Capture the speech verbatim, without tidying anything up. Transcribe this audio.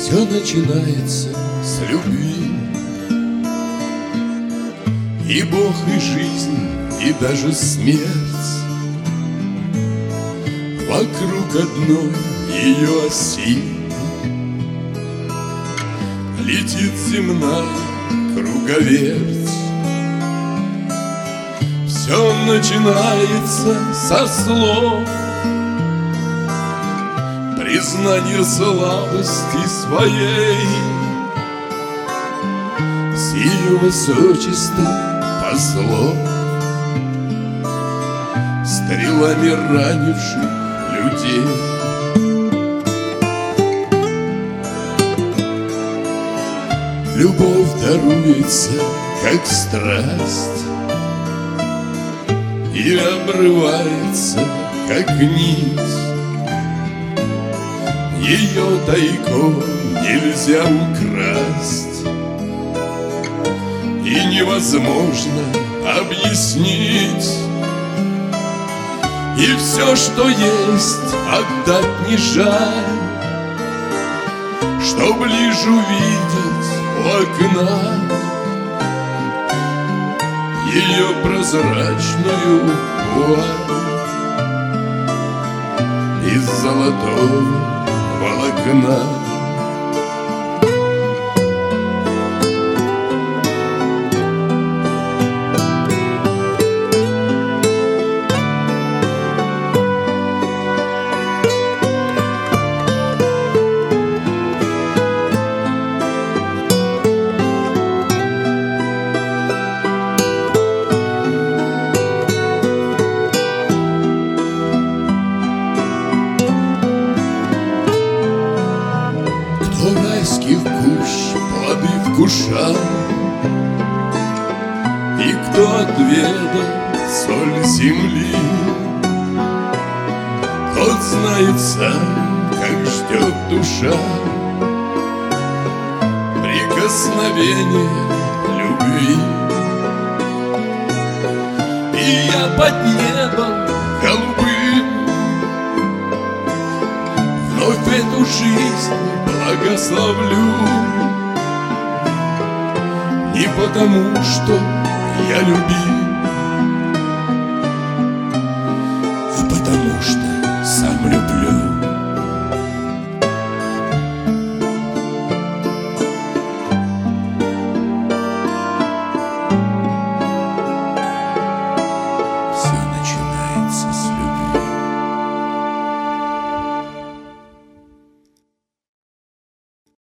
Все начинается с любви. И Бог, и жизнь, и даже смерть вокруг одной ее оси. Летит земная круговерть. Все начинается со слов, признание слабости своей. С ее высочеством послов, стрелами ранивших людей. Любовь даруется, как страсть, и обрывается, как нить. Ее тайком нельзя украсть, и невозможно объяснить. И все, что есть, отдать не жаль, чтоб лишь увидеть у окна ее прозрачную вуаль из золотого волокна. Кто райских кущ плоды вкушал, и кто отведал соль земли, тот знает сам, как ждет душа прикосновение любви. И я под небом голубым вновь эту жизнь благословлю. Не потому, что я любим, а потому, что